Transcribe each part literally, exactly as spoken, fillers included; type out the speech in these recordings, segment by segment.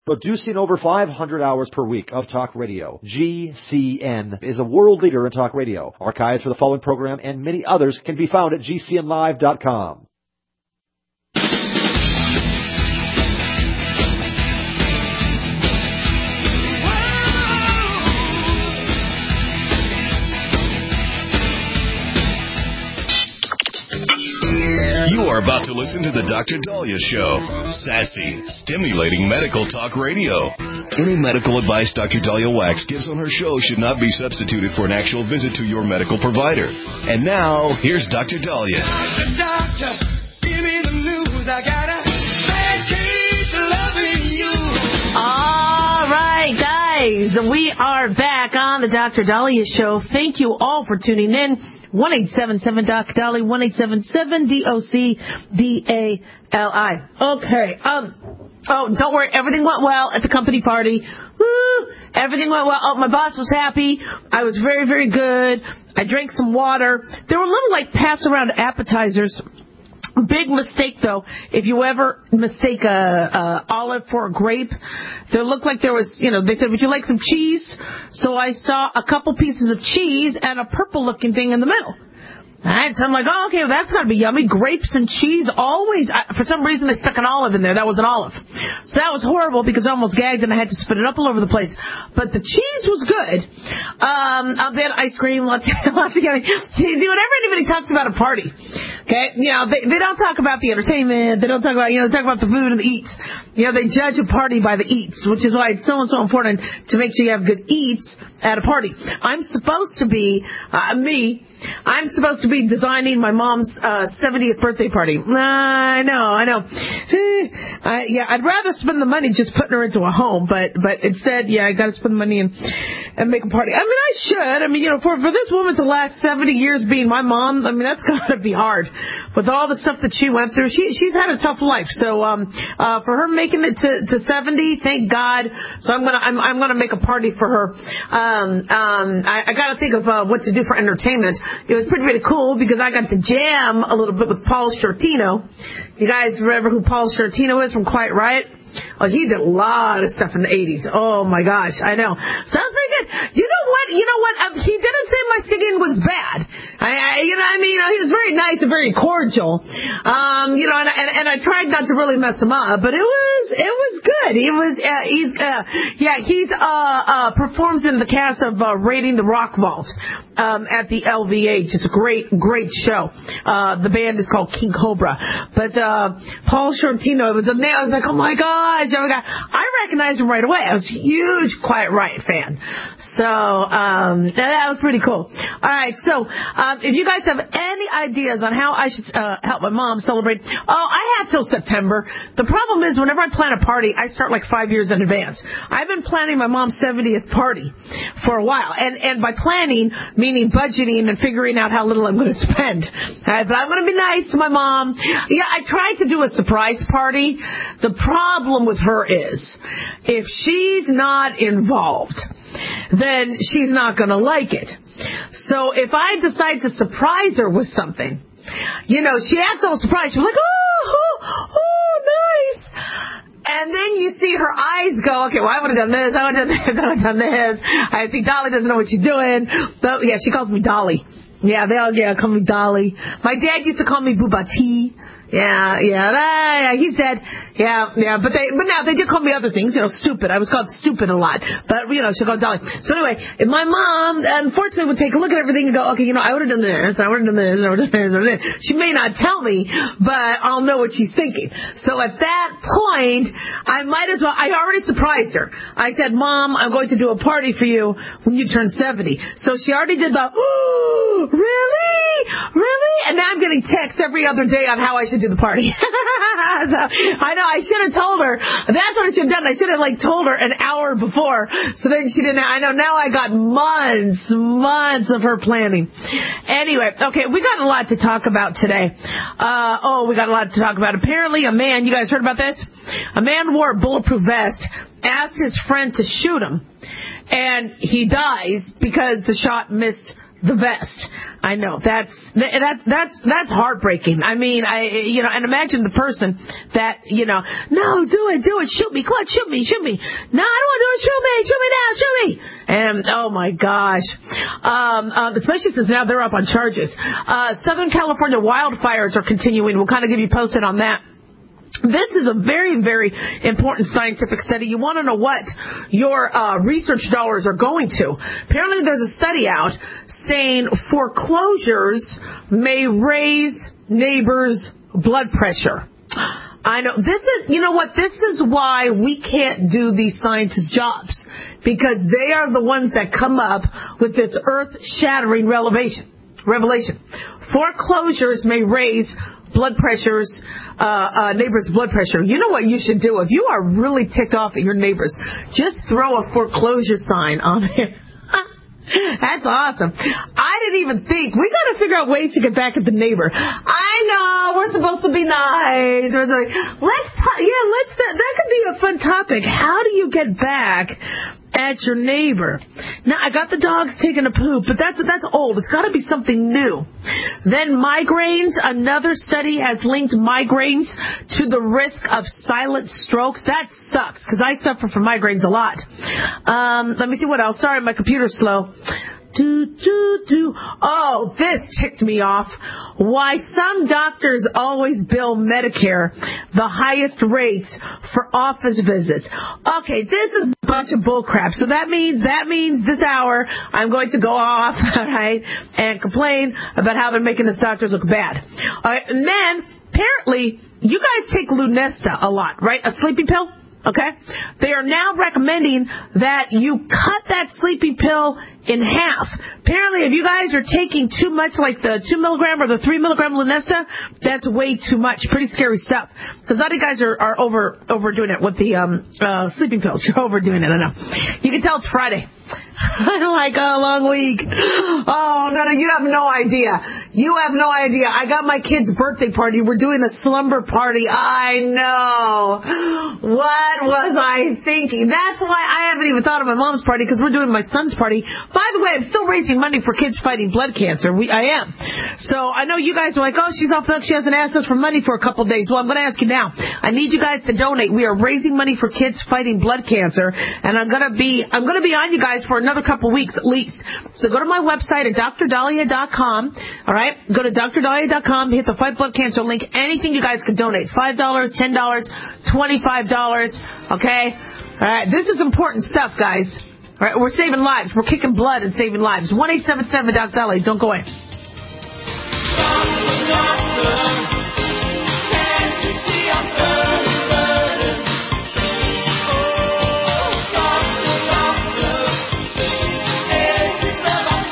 Producing over five hundred hours per week of talk radio, G C N is a world leader in talk radio. Archives for the following program and many others can be found at G C N live dot com. You are about to listen to the Doctor Dahlia Show. Sassy, stimulating medical talk radio. Any medical advice Doctor Dahlia Wax gives on her show should not be substituted for an actual visit to your medical provider. And now, here's Doctor Dahlia. Doctor, doctor, give me the news. I got a bad case of loving you. All right, guys, we are back on the Doctor Dahlia Show. Thank you all for tuning in. one eight seven seven D O C D A L I, one eight seven seven D O C D A L I. Okay, um, oh, don't worry, everything went well at the company party. Woo! Everything went well. Oh, my boss was happy. I was very, very good. I drank some water. There were little, like, pass-around appetizers. Big mistake, though, if you ever mistake a, a olive for a grape. There looked like there was, you know, they said, would you like some cheese? So I saw a couple pieces of cheese and a purple-looking thing in the middle. All right, so I'm like, oh, okay, well, that's got to be yummy. Grapes and cheese always, I, for some reason, they stuck an olive in there. That was an olive. So that was horrible because I almost gagged and I had to spit it up all over the place. But the cheese was good. Um, they had ice cream, lots, lots of yummy. See, whenever anybody talks about a party, okay, you know, they, they don't talk about the entertainment. They don't talk about, you know, they talk about the food and the eats. You know, they judge a party by the eats, which is why it's so and so important to make sure you have good eats at a party. I'm supposed to be, uh, me, I'm supposed to be designing my mom's uh, seventieth birthday party. Uh, I know, I know. I, yeah, I'd rather spend the money just putting her into a home, but but instead, yeah, I got to spend the money and and make a party. I mean, I should. I mean, you know, for for this woman to last seventy years being my mom, I mean, that's got to be hard. With all the stuff that she went through, she she's had a tough life. So um, uh, for her making it to, to seventy, thank God. So I'm gonna I'm I'm gonna make a party for her. Um, um, I, I got to think of uh, what to do for entertainment. It was pretty, pretty cool because I got to jam a little bit with Paul Shortino. You guys remember who Paul Shortino is from Quiet Riot? Oh, he did a lot of stuff in the eighties. Oh, my gosh, I know. Sounds pretty good. You know what? You know what? Um, he didn't say my singing was bad. I, I, you know, I mean, you know, he was very nice and very cordial. Um, you know, and, and, and I tried not to really mess him up, but it was, it was good. He was, uh, he's, uh, yeah, he's, uh, uh, performs in the cast of, uh, Raiding the Rock Vault, um, at the L V H. It's a great, great show. Uh, the band is called King Cobra. But, uh, Paul Shortino, it was a name. I was like, oh my God. I recognized him right away. I was a huge Quiet Riot fan. So, um, that was pretty cool. All right. So, um, if you guys have any ideas on how I should uh, help my mom celebrate, oh, I have till September. The problem is whenever I plan a party, I start like five years in advance. I've been planning my mom's seventieth party for a while. And, and by planning, meaning budgeting and figuring out how little I'm going to spend. All right, but I'm going to be nice to my mom. Yeah, I tried to do a surprise party. The problem with her is if she's not involved, then she's not going to like it. So if I decide to surprise her with something, you know, she acts all surprised. She's like, oh, oh, oh, nice. And then you see her eyes go, okay, well, I would have done this, I would have done this, I would have done this. I see Dolly doesn't know what she's doing. But, yeah, she calls me Dolly. Yeah, they all yeah, call me Dolly. My dad used to call me Bubati. Yeah, yeah, yeah, he's dead. Yeah, yeah, but they, but now they did call me other things, you know, stupid. I was called stupid a lot, but you know, she'll call Dolly. So anyway, if my mom, unfortunately, would take a look at everything and go, okay, you know, I would have done this, I would have done this, I would have done this, I would have done this. She may not tell me, but I'll know what she's thinking. So at that point, I might as well, I already surprised her. I said, Mom, I'm going to do a party for you when you turn seventy. So she already did the, oh, really? Really? And now I'm getting texts every other day on how I should do the party. So, I know, I should have told her. That's what I should have done. I should have, like, told her an hour before. So then she didn't, I know, now I got months, months of her planning. Anyway, okay, we got a lot to talk about today. Uh, oh, we got a lot to talk about. Apparently a man, you guys heard about this? A man wore a bulletproof vest, asked his friend to shoot him, and he dies because the shot missed the vest. I know that's that that's that's heartbreaking. I mean, I you know, and imagine the person that you know, no, do it, do it, shoot me, Clutch, shoot me, shoot me. No, I don't want to do it, shoot me, shoot me now, shoot me. And oh my gosh, um, um, especially since now they're up on charges. Uh, Southern California wildfires are continuing. We'll kind of give you posted on that. This is a very, very important scientific study. You want to know what your uh, research dollars are going to. Apparently there's a study out saying foreclosures may raise neighbors' blood pressure. I know. This is, you know what, this is why we can't do these scientists' jobs. Because they are the ones that come up with this earth-shattering revelation. Revelation. Foreclosures may raise blood pressures, uh, uh, neighbors' blood pressure. You know what you should do? If you are really ticked off at your neighbors, just throw a foreclosure sign on there. That's awesome. I didn't even think. We got to figure out ways to get back at the neighbor. I know we're supposed to be nice. We're like, let's, t- yeah, let's. That, that could be a fun topic. How do you get back at your neighbor? Now, I got the dogs taking a poop, but that's that's old. It's got to be something new. Then migraines. Another study has linked migraines to the risk of silent strokes. That sucks because I suffer from migraines a lot. Um, let me see what else. Sorry, my computer's slow. Do, do, do. Oh, this ticked me off. Why some doctors always bill Medicare the highest rates for office visits. Okay, this is a bunch of bullcrap. So that means, that means this hour I'm going to go off, all right, and complain about how they're making us doctors look bad. All right, and then apparently you guys take Lunesta a lot, right? A sleeping pill? Okay? They are now recommending that you cut that sleeping pill in half. Apparently, if you guys are taking too much, like the two milligram or the three milligram Lunesta, that's way too much. Pretty scary stuff. Because a lot of you guys are, are over overdoing it with the um, uh, sleeping pills. You're overdoing it, I know. You can tell it's Friday. I'm like, oh, long week. Oh, no, no, you have no idea. You have no idea. I got my kid's birthday party. We're doing a slumber party. I know. What was I thinking? That's why I haven't even thought of my mom's party, because we're doing my son's party. By the way, I'm still raising money for kids fighting blood cancer. We, I am. So I know you guys are like, oh, she's off the hook. She hasn't asked us for money for a couple of days. Well, I'm going to ask you now. I need you guys to donate. We are raising money for kids fighting blood cancer, and I'm going to be, I'm going to be on you guys for another couple weeks at least. So go to my website at D R Dahlia dot com. All right? Go to D R Dahlia dot com, hit the Fight Blood Cancer link. Anything you guys can donate. five dollars, ten dollars, twenty-five dollars. Okay? All right. This is important stuff, guys. All right? We're saving lives. We're kicking blood and saving lives. one eight seven seven D R Dahlia. Don't go away. Doctor, doctor, can't you see I'm burning, burning? Oh, doctor, doctor, is this love I'm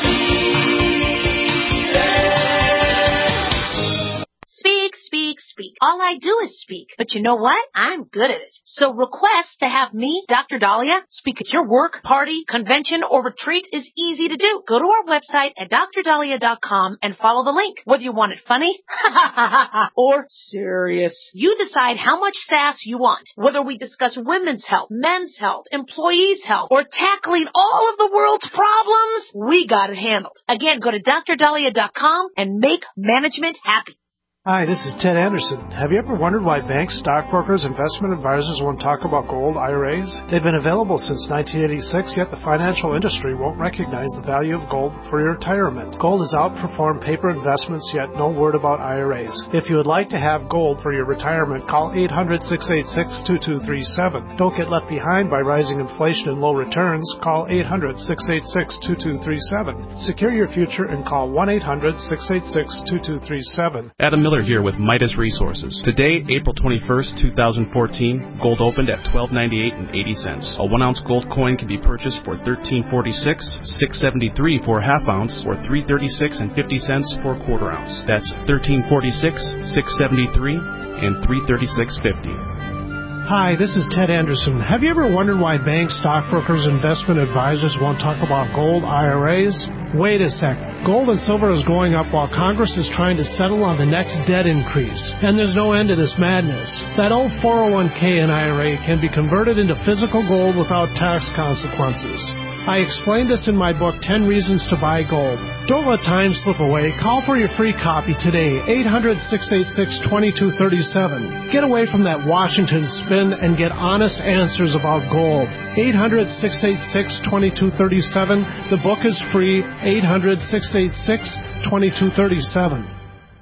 feeling? Speak, speak, speak. All I do is speak. But you know what? I'm good at it. So request to have me, Doctor Dahlia, speak at your work, party, convention, or retreat is easy to do. Go to our website at D R Dahlia dot com and follow the link. Whether you want it funny or serious, you decide how much sass you want. Whether we discuss women's health, men's health, employees' health, or tackling all of the world's problems, we got it handled. Again, go to D R Dahlia dot com and make management happy. Hi, this is Ted Anderson. Have you ever wondered why banks, stockbrokers, investment advisors won't talk about gold I R As? They've been available since nineteen eighty-six, yet the financial industry won't recognize the value of gold for your retirement. Gold has outperformed paper investments, yet no word about I R As. If you would like to have gold for your retirement, call eight hundred, six eight six, two two three seven. Don't get left behind by rising inflation and low returns. Call eight hundred, six eight six, two two three seven. Secure your future and call one eight hundred, six eight six, two two three seven. Adam Miller here with Midas Resources. Today, April twenty-first, twenty fourteen, gold opened at twelve ninety-eight and eighty cents. A one ounce gold coin can be purchased for thirteen forty-six, six seventy-three for a half ounce, or three thirty-six and fifty cents for a quarter ounce. That's thirteen forty-six, six seventy-three, and three thirty-six fifty. Hi, this is Ted Anderson. Have you ever wondered why banks, stockbrokers, investment advisors won't talk about gold I R As? Wait a sec. Gold and silver is going up while Congress is trying to settle on the next debt increase. And there's no end to this madness. That old four oh one k and I R A can be converted into physical gold without tax consequences. I explained this in my book, ten Reasons to Buy Gold. Don't let time slip away. Call for your free copy today, eight hundred, six eight six, two two three seven. Get away from that Washington spin and get honest answers about gold. eight hundred, six eight six, two two three seven. The book is free, eight hundred, six eight six, two two three seven.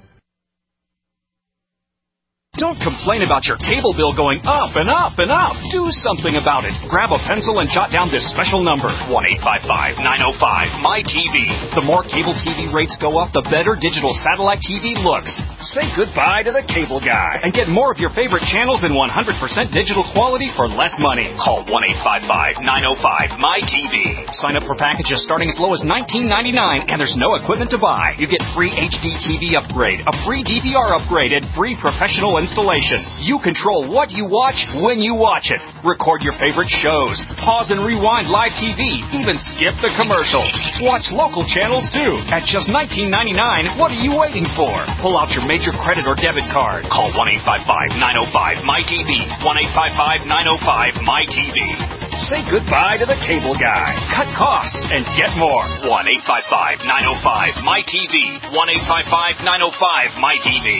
Don't complain about your cable bill going up and up and up. Do something about it. Grab a pencil and jot down this special number, one eight five five, nine oh five, M Y T V. The more cable T V rates go up, the better digital satellite T V looks. Say goodbye to the cable guy and get more of your favorite channels in one hundred percent digital quality for less money. Call one eight five five, nine oh five, M Y T V. Sign up for packages starting as low as nineteen ninety-nine, and there's no equipment to buy. You get free H D T V upgrade, a free D V R upgrade, and free professional installation. You control what you watch when you watch it. Record your favorite shows. Pause and rewind live T V. Even skip the commercials. Watch local channels too. At just nineteen ninety-nine, what are you waiting for? Pull out your major credit or debit card. Call one eight five five, nine oh five, M Y T V. one eight five five, nine oh five, M Y T V. Say goodbye to the cable guy. Cut costs and get more. one eight five five, nine oh five, M Y T V. one eight five five, nine oh five, M Y T V.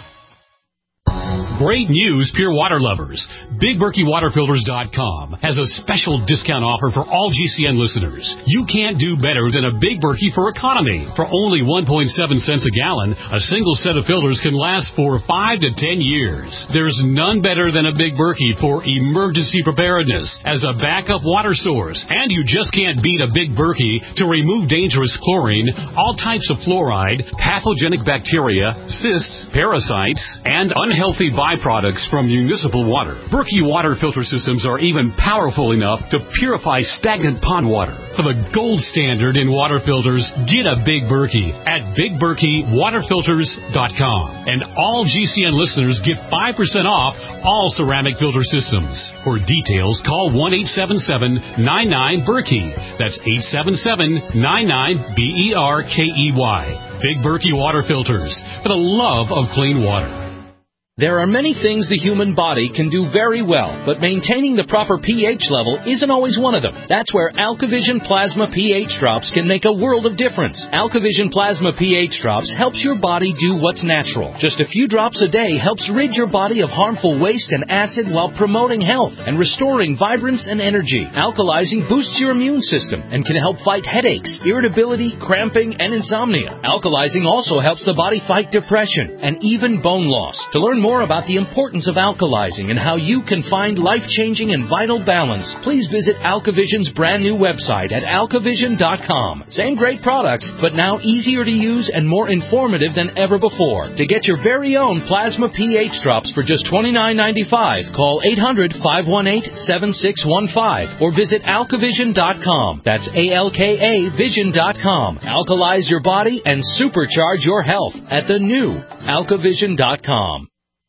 Great news, pure water lovers. Big Berkey Water Filters dot com has a special discount offer for all G C N listeners. You can't do better than a Big Berkey for economy. For only one point seven cents a gallon, a single set of filters can last for five to ten years. There's none better than a Big Berkey for emergency preparedness as a backup water source. And you just can't beat a Big Berkey to remove dangerous chlorine, all types of fluoride, pathogenic bacteria, cysts, parasites, and unhealthy byproducts from municipal water. Berkey water filter systems are even powerful enough to purify stagnant pond water. For the gold standard in water filters, get a Big Berkey at Big Berkey Water Filters dot com. And all G C N listeners get five percent off all ceramic filter systems. For details, call one eight seven seven, nine nine, Berkey. That's eight seven seven, nine nine, B E R K E Y. Big Berkey Water Filters, for the love of clean water. There are many things the human body can do very well, but maintaining the proper pH level isn't always one of them. That's where AlkaVision Plasma pH Drops can make a world of difference. AlkaVision Plasma pH Drops helps your body do what's natural. Just a few drops a day helps rid your body of harmful waste and acid while promoting health and restoring vibrance and energy. Alkalizing boosts your immune system and can help fight headaches, irritability, cramping, and insomnia. Alkalizing also helps the body fight depression and even bone loss. To learn more about the importance of alkalizing and how you can find life-changing and vital balance, please visit AlkaVision's brand new website at AlkaVision dot com. Same great products, but now easier to use and more informative than ever before. To get your very own Plasma pH Drops for just twenty-nine ninety-five, call eight hundred, five one eight, seven six one five or visit AlkaVision dot com. That's A L K A Vision dot com. Alkalize your body and supercharge your health at the new AlkaVision dot com.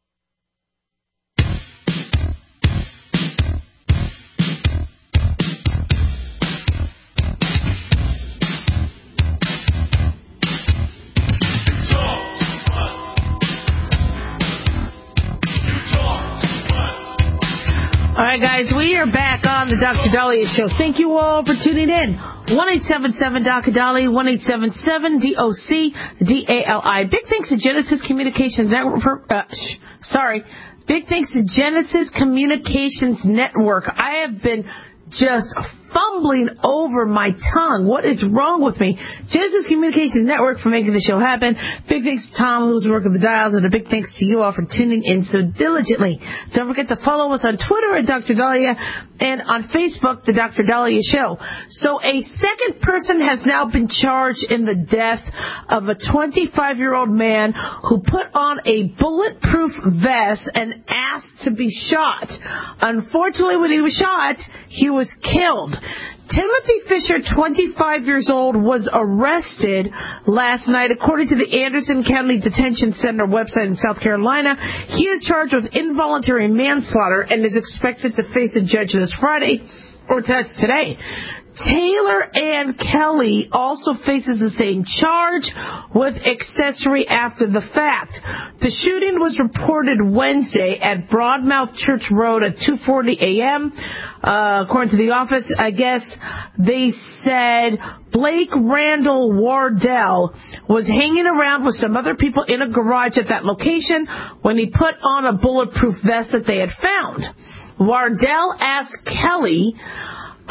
All right, guys, we are back on the Doctor Dahlia Show. Thank you all for tuning in. one eight seven seven, D O C, Dali, one eight seven seven, D O C, D A L I. Big thanks to Genesis Communications Network. For, uh, sh- sorry. Big thanks to Genesis Communications Network. I have been just fumbling over my tongue. What is wrong with me? Genesis Communications Network for making the show happen. Big thanks to Tom, who's working the dials, and a big thanks to you all for tuning in so diligently. Don't forget to follow us on Twitter at Doctor Dahlia and on Facebook, The Doctor Dahlia Show. So a second person has now been charged in the death of a twenty-five-year-old man who put on a bulletproof vest and asked to be shot. Unfortunately, when he was shot, he was killed. Timothy Fisher, twenty-five years old, was arrested last night. According to the Anderson County Detention Center website in South Carolina, he is charged with involuntary manslaughter and is expected to face a judge this Friday. or that's today. Taylor Ann Kelly also faces the same charge with accessory after the fact. The shooting was reported Wednesday at Broadmouth Church Road at two forty a.m. Uh, according to the office, I guess they said Blake Randall Wardell was hanging around with some other people in a garage at that location when he put on a bulletproof vest that they had found. Wardell asked Kelly, uh,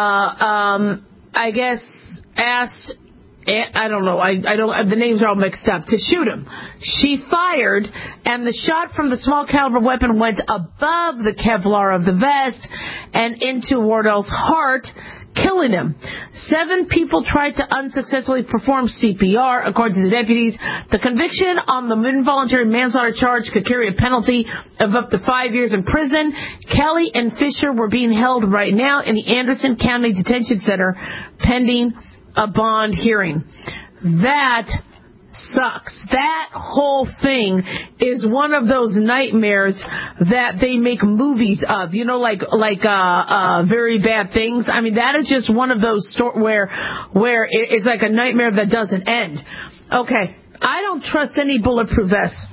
um, I guess, asked, I don't know, I, I don't, the names are all mixed up, to shoot him. She fired, and the shot from the small caliber weapon went above the Kevlar of the vest and into Wardell's heart, killing him. Seven people tried to unsuccessfully perform C P R, according to the deputies. The conviction on the involuntary manslaughter charge could carry a penalty of up to five years in prison. Kelly and Fisher were being held right now in the Anderson County Detention Center pending a bond hearing. That sucks. That whole thing is one of those nightmares that they make movies of. You know, like like uh, uh, Very Bad Things. I mean, that is just one of those sto- where where it's like a nightmare that doesn't end. Okay, I don't trust any bulletproof vests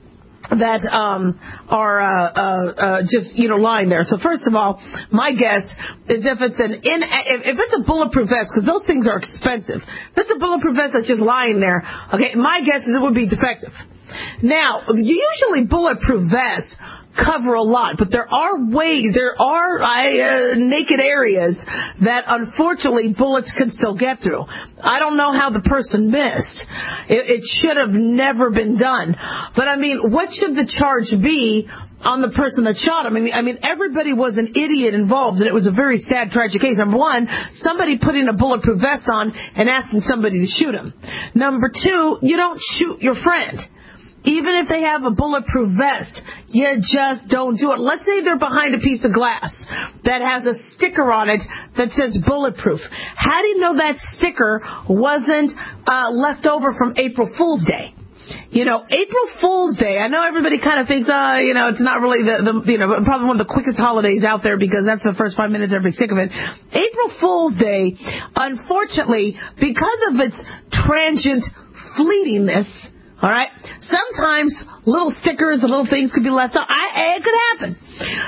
that um are uh, uh uh just you know lying there. So first of all, my guess is if it's an in if, if it's a bulletproof vest, because those things are expensive. If it's a bulletproof vest that's just lying there, okay, my guess is it would be defective. Now, usually bulletproof vests cover a lot, but there are ways, there are uh, naked areas that unfortunately bullets can still get through. I don't know how the person missed. It, it should have never been done. But I mean, what should the charge be on the person that shot him? I mean, I mean, everybody was an idiot involved, and it was a very sad, tragic case. Number one, somebody putting a bulletproof vest on and asking somebody to shoot him. Number two, you don't shoot your friend. Even if they have a bulletproof vest, you just don't do it. Let's say they're behind a piece of glass that has a sticker on it that says bulletproof. How do you know that sticker wasn't uh, left over from April Fool's Day? You know, April Fool's Day, I know everybody kind of thinks, uh, you know, it's not really the, the, you know, probably one of the quickest holidays out there because that's the first five minutes everybody's sick of it. April Fool's Day, unfortunately, because of its transient fleetingness, all right, sometimes little stickers and little things could be left out. I, it could happen.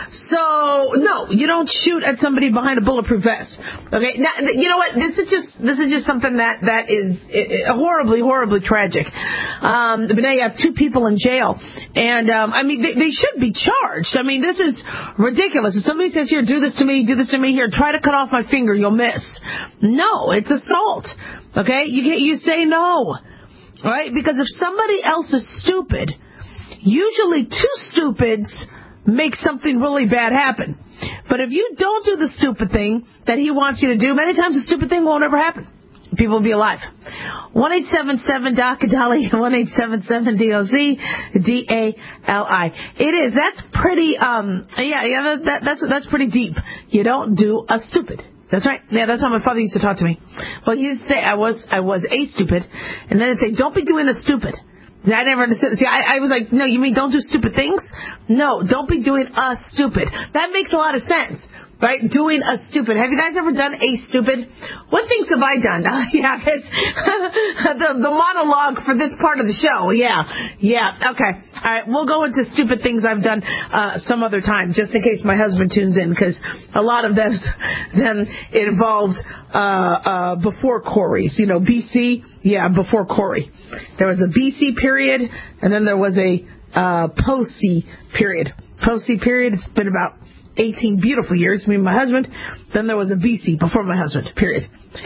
So, no, you don't shoot at somebody behind a bulletproof vest. Okay, now, you know what? This is just this is just something that, that is uh, horribly, horribly tragic. Um, but now you have two people in jail. And, um, I mean, they, they should be charged. I mean, this is ridiculous. If somebody says, here, do this to me, do this to me, here, try to cut off my finger, you'll miss. No, it's assault. Okay? You can't, you say no. Right? Because if somebody else is stupid, usually two stupids make something really bad happen. But if you don't do the stupid thing that he wants you to do, many times the stupid thing won't ever happen. People will be alive. one eight seven seven D O C D A L I, one eight seven seven D O Z D A L I. It is. That's pretty, um, yeah, yeah, that, that, that's, that's pretty deep. You don't do a stupid. That's right. Yeah, that's how my father used to talk to me. Well, he used to say I was I was a stupid, and then he'd say, don't be doing a stupid. I never understood. See, I, I was like, no, you mean don't do stupid things? No, don't be doing a stupid. That makes a lot of sense. Right? Doing a stupid. Have you guys ever done a stupid? What things have I done? Uh, yeah, it's the, the monologue for this part of the show. Yeah. Yeah. Okay. All right. We'll go into stupid things I've done uh, some other time, just in case my husband tunes in, because a lot of those them involved uh, uh, before Corey's. You know, B C? Yeah, before Corey. There was a B C period, and then there was a uh, post-C period. Post-C period, it's been about eighteen beautiful years, me and my husband. Then there was a B C before my husband, period.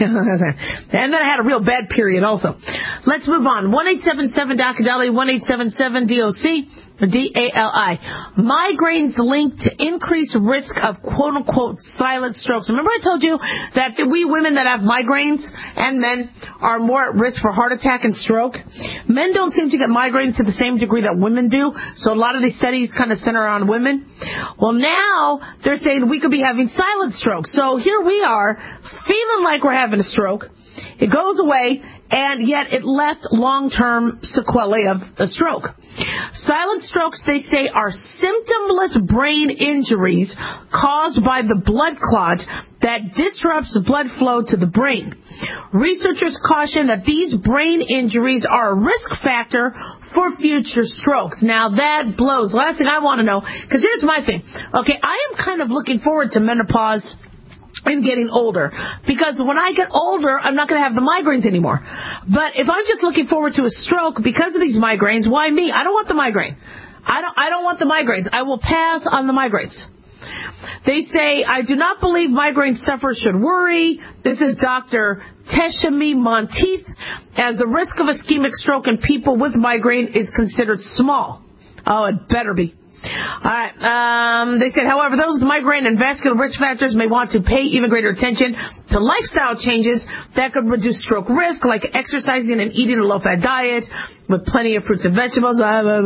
And then I had a real bad period also. Let's move on. one eight seven seven D O C D A L I, one eight seven seven D O C D A L I. Migraines linked to increased risk of quote-unquote silent strokes. Remember I told you that we women that have migraines and men are more at risk for heart attack and stroke? Men don't seem to get migraines to the same degree that women do, so a lot of these studies kind of center on women. Well, now they're saying we could be having silent strokes. So here we are, feeling like we're having a stroke. It goes away, and yet it left long-term sequelae of a stroke. Silent strokes, they say, are symptomless brain injuries caused by the blood clot that disrupts blood flow to the brain. Researchers caution that these brain injuries are a risk factor for future strokes. Now, that blows. Last thing I want to know, because here's my thing. Okay, I am kind of looking forward to menopause and getting older, because when I get older, I'm not going to have the migraines anymore. But if I'm just looking forward to a stroke because of these migraines, why me? I don't want the migraine. I don't, I don't want the migraines. I will pass on the migraines. They say, I do not believe migraine sufferers should worry. This is Doctor Teshami Monteith, as the risk of ischemic stroke in people with migraine is considered small. Oh, it better be. All right. Um, they said, however, those with migraine and vascular risk factors may want to pay even greater attention to lifestyle changes that could reduce stroke risk, like exercising and eating a low-fat diet with plenty of fruits and vegetables.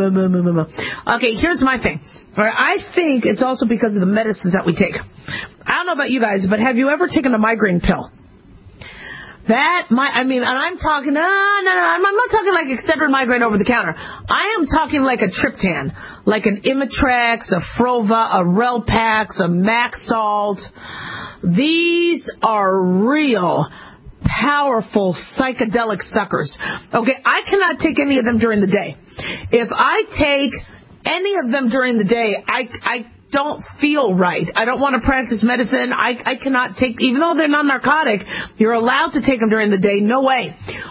Okay, here's my thing. All right, I think it's also because of the medicines that we take. I don't know about you guys, but have you ever taken a migraine pill? That, my, I mean, and I'm talking, no, no, no, I'm, I'm not talking like Excedrin migraine over the counter. I am talking like a Triptan, like an Imitrex, a Frova, a Relpax, a Maxalt. These are real powerful psychedelic suckers. Okay, I cannot take any of them during the day. If I take any of them during the day, I, I don't feel right. I don't want to practice medicine. I, I cannot take, even though they're non-narcotic, you're allowed to take them during the day. No way.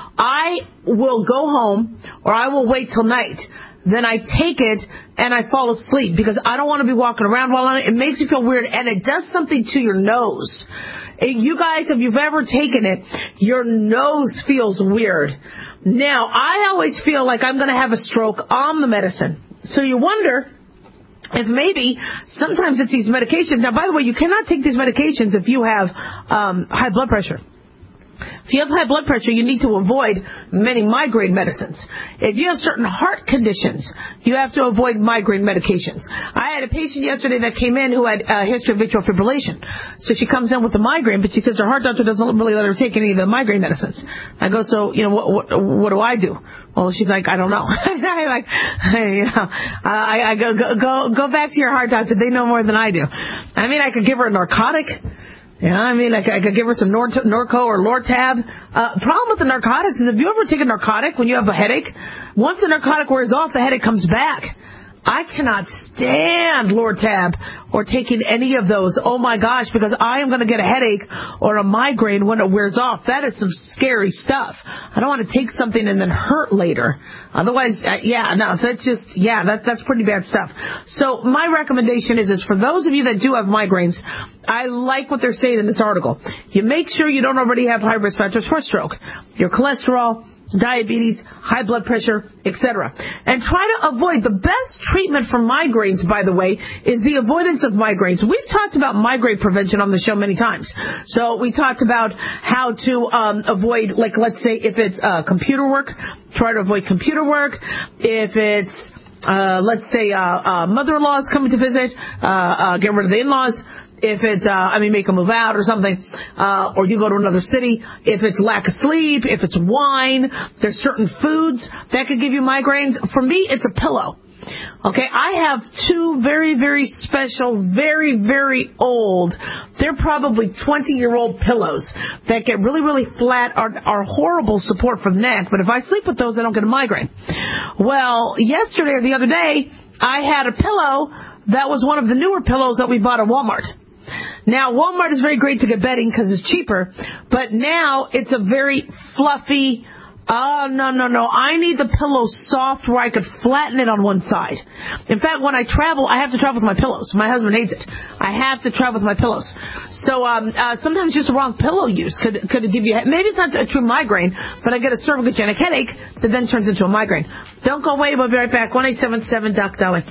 I will go home, or I will wait till night. Then I take it and I fall asleep because I don't want to be walking around while on it. It makes you feel weird, and it does something to your nose. You guys, if you've ever taken it, your nose feels weird. Now, I always feel like I'm going to have a stroke on the medicine. So you wonder if maybe sometimes it's these medications. Now, by the way, you cannot take these medications if you have um, high blood pressure. If you have high blood pressure, you need to avoid many migraine medicines. If you have certain heart conditions, you have to avoid migraine medications. I had a patient yesterday that came in who had a history of atrial fibrillation. So she comes in with a migraine, but she says her heart doctor doesn't really let her take any of the migraine medicines. I go, so, you know, what, what, what do I do? Well, she's like, I don't know. I like, hey, you know, I, I go, go, go, go back to your heart doctor. They know more than I do. I mean, I could give her a narcotic. Yeah, I mean, like I could give her some Nor- Norco or Lortab. Uh, problem with the narcotics is if you ever take a narcotic when you have a headache, once the narcotic wears off, the headache comes back. I cannot stand Lortab or taking any of those. Oh my gosh, because I am going to get a headache or a migraine when it wears off. That is some scary stuff. I don't want to take something and then hurt later. Otherwise, uh, yeah, no, so it's just, yeah, that, that's pretty bad stuff. So my recommendation is, is for those of you that do have migraines, I like what they're saying in this article. You make sure you don't already have high risk factors for stroke. Your cholesterol, diabetes, high blood pressure, et cetera. And try to avoid. The best treatment for migraines, by the way, is the avoidance of migraines. We've talked about migraine prevention on the show many times. So we talked about how to um, avoid, like, let's say if it's uh, computer work, try to avoid computer work. If it's Uh, let's say uh, uh, mother-in-law's coming to visit, uh, uh, get rid of the in-laws. If it's, uh, I mean, make them move out or something, uh, or you go to another city. If it's lack of sleep, if it's wine, there's certain foods that could give you migraines. For me, it's a pillow. Okay, I have two very, very special, very, very old, they're probably twenty-year-old pillows that get really, really flat, are, are horrible support for the neck, but if I sleep with those, I don't get a migraine. Well, yesterday or the other day, I had a pillow that was one of the newer pillows that we bought at Walmart. Now, Walmart is very great to get bedding because it's cheaper, but now it's a very fluffy, oh, no, no, no. I need the pillow soft where I could flatten it on one side. In fact, when I travel, I have to travel with my pillows. My husband hates it. I have to travel with my pillows. So um, uh, sometimes just the wrong pillow use could could give you, maybe it's not a true migraine, but I get a cervicogenic headache that then turns into a migraine. Don't go away. We'll be right back. one eight seven seven Doc Dolly.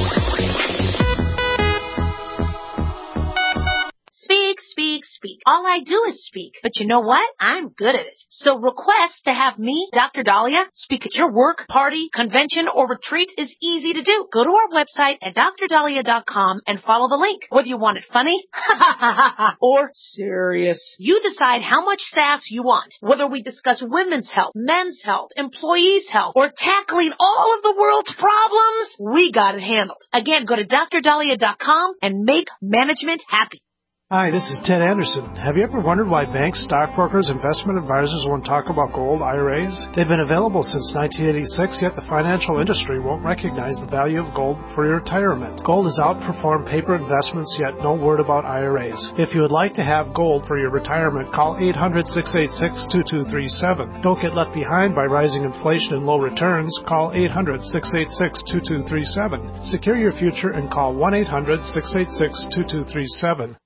All I do is speak. But you know what? I'm good at it. So request to have me, Doctor Dahlia, speak at your work, party, convention, or retreat is easy to do. Go to our website at dr dahlia dot com and follow the link. Whether you want it funny or serious, you decide how much sass you want. Whether we discuss women's health, men's health, employees' health, or tackling all of the world's problems, we got it handled. Again, go to dr dahlia dot com and make management happy. Hi, this is Ted Anderson. Have you ever wondered why banks, stockbrokers, investment advisors won't talk about gold I R As? They've been available since nineteen eighty-six, yet the financial industry won't recognize the value of gold for your retirement. Gold has outperformed paper investments, yet no word about I R As. If you would like to have gold for your retirement, call eight hundred, six eight six, two two three seven. Don't get left behind by rising inflation and low returns. Call eight hundred, six eight six, two two three seven. Secure your future and call one eight hundred, six eight six, two two three seven.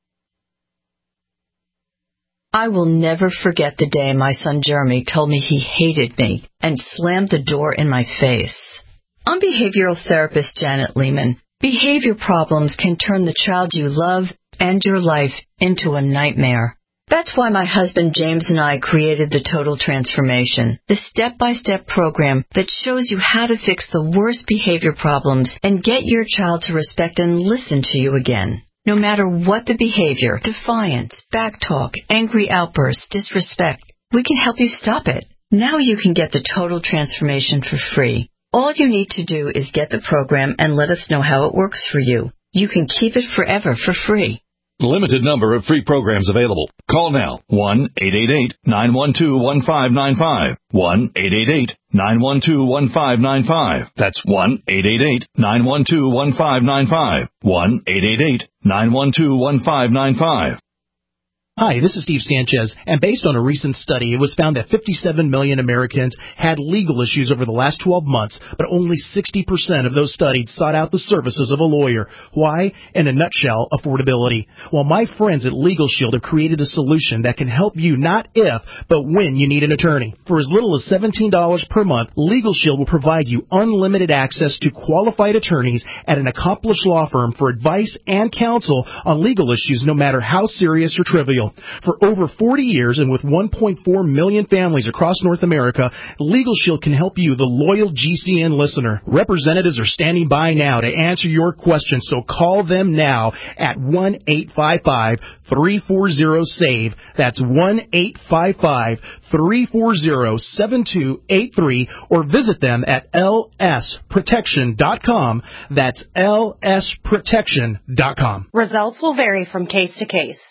I will never forget the day my son Jeremy told me he hated me and slammed the door in my face. I'm behavioral therapist Janet Lehman. Behavior problems can turn the child you love and your life into a nightmare. That's why my husband James and I created the Total Transformation, the step-by-step program that shows you how to fix the worst behavior problems and get your child to respect and listen to you again. No matter what the behavior, defiance, backtalk, angry outbursts, disrespect, we can help you stop it. Now you can get the Total Transformation for free. All you need to do is get the program and let us know how it works for you. You can keep it forever for free. Limited number of free programs available. Call now. one eight eight eight, nine one two, one five nine five. one eight eight eight, nine one two, one five nine five. That's one eight eight eight, nine one two, one five nine five. one eight eight eight, nine one two, one five nine five. Hi, this is Steve Sanchez, and based on a recent study, it was found that fifty-seven million Americans had legal issues over the last twelve months, but only sixty percent of those studied sought out the services of a lawyer. Why? In a nutshell, affordability. Well, my friends at Legal Shield have created a solution that can help you not if, but when you need an attorney. For as little as seventeen dollars per month, Legal Shield will provide you unlimited access to qualified attorneys at an accomplished law firm for advice and counsel on legal issues, no matter how serious or trivial. For over forty years and with one point four million families across North America, Legal Shield can help you, the loyal G C N listener. Representatives are standing by now to answer your questions, so call them now at one eight five five, three four zero, SAVE. That's one eight five five, three four zero, seven two eight three, or visit them at L S protection dot com. That's L S protection dot com. Results will vary from case to case.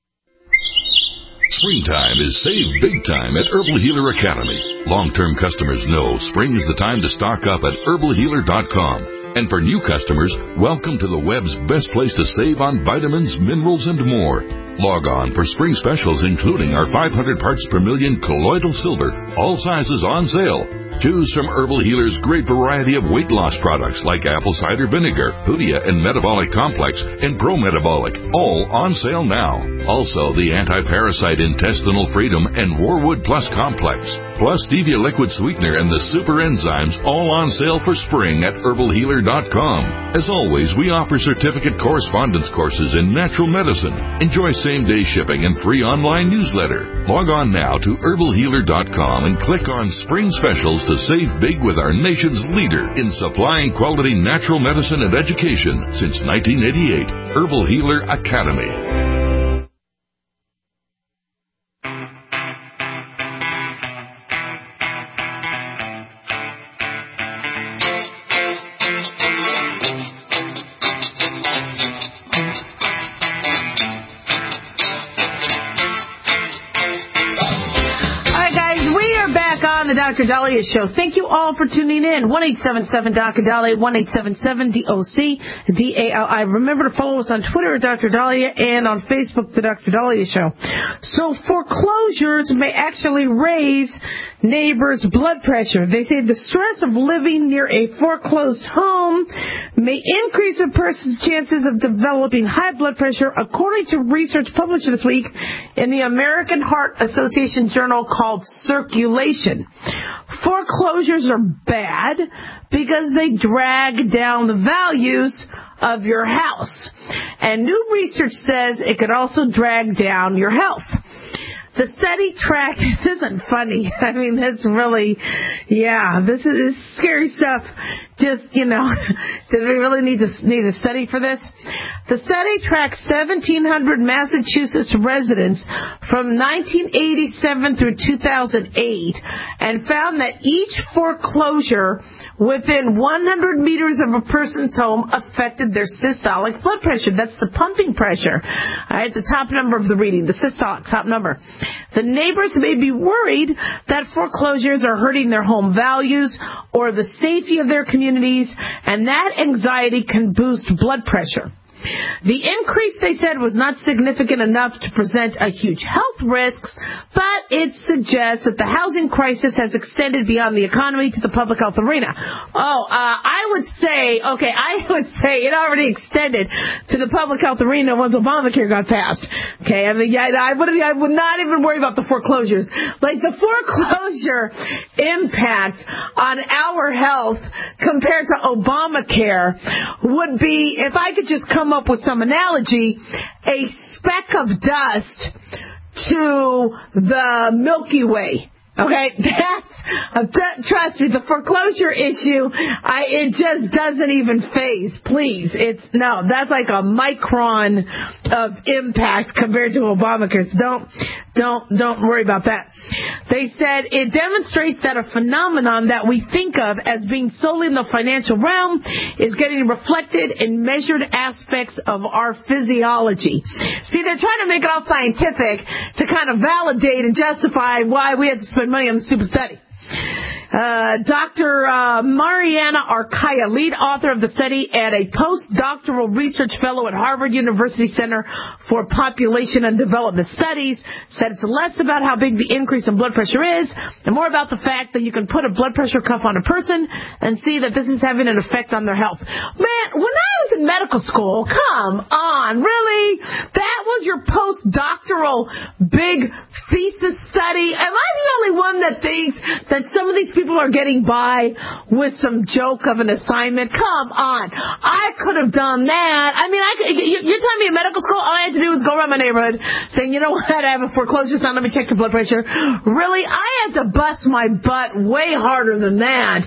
Springtime is save big time at Herbal Healer Academy. Long-term customers know spring is the time to stock up at herbal healer dot com. And for new customers, welcome to the web's best place to save on vitamins, minerals, and more. Log on for spring specials, including our five hundred parts per million colloidal silver, all sizes on sale. Choose from Herbal Healer's great variety of weight loss products like apple cider vinegar, Hoodia and Metabolic Complex, and Pro Metabolic, all on sale now. Also, the anti-parasite Intestinal Freedom and Warwood Plus Complex, plus Stevia Liquid Sweetener and the Super Enzymes, all on sale for spring at herbal healer dot com. As always, we offer certificate correspondence courses in natural medicine. Enjoy same-day shipping and free online newsletter. Log on now to herbal healer dot com and click on Spring Specials to save big with our nation's leader in supplying quality natural medicine and education since nineteen eighty-eight, Herbal Healer Academy. The Doctor Dahlia Show. Thank you all for tuning in. one eight seven seven, D O C Dahlia, one eight seven seven, D O C D A L I. Remember to follow us on Twitter at Doctor Dahlia and on Facebook, The Doctor Dahlia Show. So foreclosures may actually raise neighbors' blood pressure. They say the stress of living near a foreclosed home may increase a person's chances of developing high blood pressure, according to research published this week in the American Heart Association journal called Circulation. Foreclosures are bad because they drag down the values of your house. And new research says it could also drag down your health. The study track, this isn't funny. I mean, that's really, yeah, this is, this is scary stuff. Just, you know, did we really need to need a study for this? The study tracked seventeen hundred Massachusetts residents from nineteen eighty-seven through two thousand eight and found that each foreclosure within one hundred meters of a person's home affected their systolic blood pressure. That's the pumping pressure. All right, the top number of the reading, the systolic top number. The neighbors may be worried that foreclosures are hurting their home values or the safety of their communities, and that anxiety can boost blood pressure. The increase, they said, was not significant enough to present a huge health risks, but it suggests that the housing crisis has extended beyond the economy to the public health arena. Oh, uh, I would say, okay, I would say it already extended to the public health arena once Obamacare got passed. Okay, I mean, yeah, I would, I would not even worry about the foreclosures. Like, the foreclosure impact on our health compared to Obamacare would be, if I could just come up with some analogy, a speck of dust to the Milky Way. Okay, that's, uh, t- trust me, the foreclosure issue, I, it just doesn't even phase, please. It's, no, that's like a micron of impact compared to Obamacare's. Don't, don't, don't worry about that. They said it demonstrates that a phenomenon that we think of as being solely in the financial realm is getting reflected in measured aspects of our physiology. See, they're trying to make it all scientific to kind of validate and justify why we had to spend money on the stupid study. Uh, Doctor Uh, Mariana Arcaya, lead author of the study and a postdoctoral research fellow at Harvard University Center for Population and Development Studies, said it's less about how big the increase in blood pressure is and more about the fact that you can put a blood pressure cuff on a person and see that this is having an effect on their health. Man, when I was in medical school, come on, really? That was your postdoctoral big thesis study? Am I the only one that thinks that some of these people are getting by with some joke of an assignment? Come on. I could have done that. I mean, I could, you, you're telling me in medical school all I had to do was go around my neighborhood saying, you know what, I have a foreclosure sign, let me check your blood pressure. Really? I had to bust my butt way harder than that.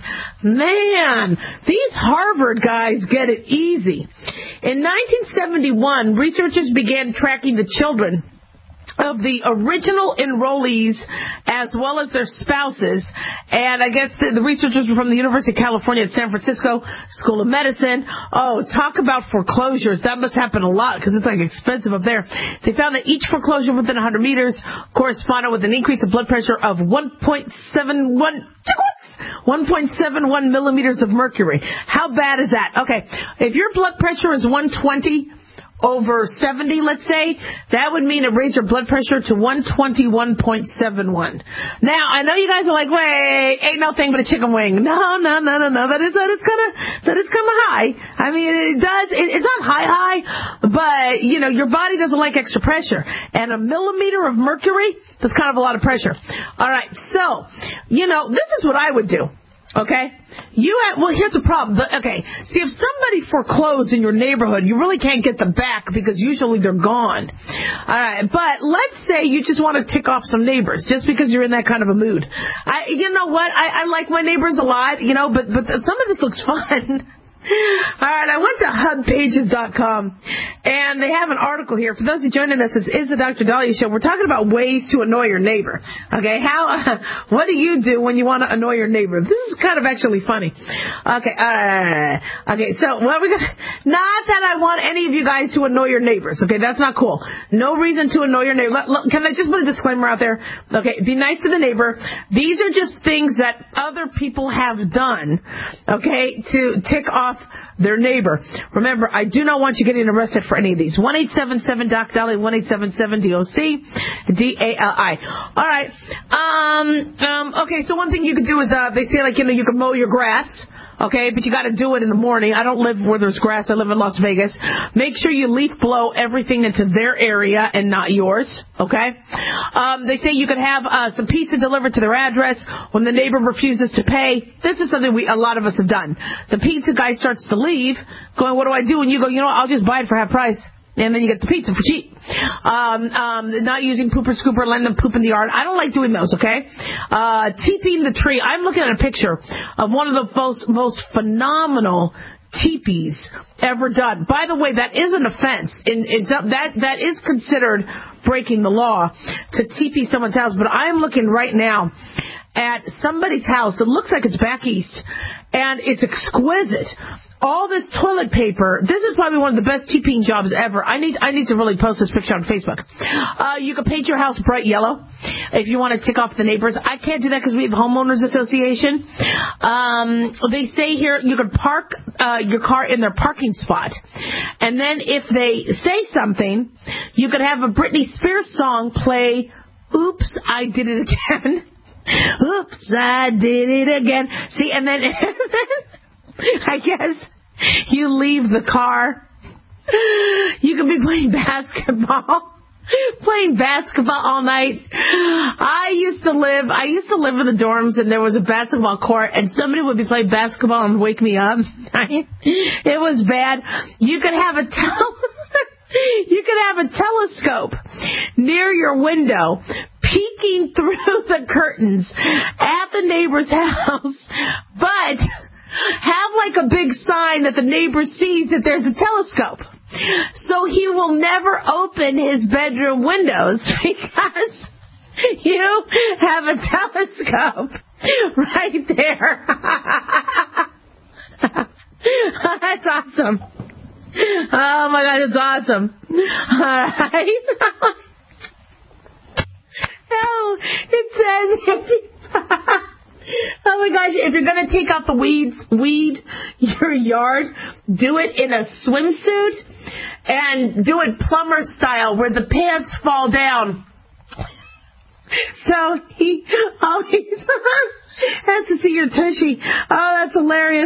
Man, these Harvard guys get it easy. In nineteen seventy-one, researchers began tracking the children of the original enrollees as well as their spouses, and I guess the, the researchers were from the University of California at San Francisco School of Medicine. Oh, talk about foreclosures. That must happen a lot because it's like expensive up there. They found that each foreclosure within one hundred meters corresponded with an increase of blood pressure of one point seven one one point seven one millimeters of mercury. How bad is that? Okay, if your blood pressure is one twenty over seventy, let's say, that would mean it raised your blood pressure to one twenty-one point seven one. Now, I know you guys are like, wait, ain't no thing but a chicken wing. No, no, no, no, no. That is, that is kind of, that is kind of high. I mean, it does, it, it's not high, high, but, you know, your body doesn't like extra pressure. And a millimeter of mercury, that's kind of a lot of pressure. All right, so, you know, this is what I would do. Okay? You have, well, here's the problem. Okay, see, if somebody foreclosed in your neighborhood, you really can't get them back because usually they're gone. All right, but let's say you just want to tick off some neighbors just because you're in that kind of a mood. I, you know what? I, I like my neighbors a lot, you know, but but some of this looks fun. All right, I went to hub pages dot com, and they have an article here. For those who joining us, this is the Doctor Dahlia Show. We're talking about ways to annoy your neighbor. Okay, how? Uh, what do you do when you want to annoy your neighbor? This is kind of actually funny. Okay, uh, okay. So what we got? Not that I want any of you guys to annoy your neighbors. Okay, that's not cool. No reason to annoy your neighbor. Look, look, can I just put a disclaimer out there? Okay, be nice to the neighbor. These are just things that other people have done. Okay, to tick off their neighbor. Remember, I do not want you getting arrested for any of these. one eight seven seven D O C Dali, one eight seven seven D O C D A L I. All right. Um, um, okay, so one thing you could do is, uh, they say, like, you know, you can mow your grass. Okay, but you got to do it in the morning. I don't live where there's grass. I live in Las Vegas. Make sure you leaf blow everything into their area and not yours. okay? Um, they say you could have uh, some pizza delivered to their address when the neighbor refuses to pay. This is something we a lot of us have done. The pizza guy starts to leave, going, what do I do? And you go, you know what, I'll just buy it for half price. And then you get the pizza for cheap. Um, um, not using pooper scooper, letting them poop in the yard. I don't like doing those, okay? Uh, teepeeing the tree. I'm looking at a picture of one of the most, most phenomenal teepees ever done. By the way, that is an offense. In, in, that, that is considered breaking the law to teepee someone's house. But I am looking right now at somebody's house that looks like it's back east, and it's exquisite. All this toilet paper. This is probably one of the best teepeeing jobs ever. I need I need to really post this picture on Facebook. Uh, you can paint your house bright yellow if you want to tick off the neighbors. I can't do that because we have homeowners association. Um, they say here you can park uh, your car in their parking spot, and then if they say something, you could have a Britney Spears song play. Oops, I did it again. Oops, I did it again. See, and then I guess you leave the car. You could be playing basketball, playing basketball all night. I used to live, I used to live in the dorms, and there was a basketball court, and somebody would be playing basketball and wake me up. It was bad. You could have a tel- you could have a telescope near your window, peeking through the curtains at the neighbor's house, but have like a big sign that the neighbor sees that there's a telescope. So he will never open his bedroom windows because you have a telescope right there. That's awesome. Oh my God, that's awesome. All right. No, it says, oh my gosh, if you're going to take out the weeds, weed your yard, do it in a swimsuit and do it plumber style where the pants fall down. So he always has to see your tushy. Oh, that's hilarious.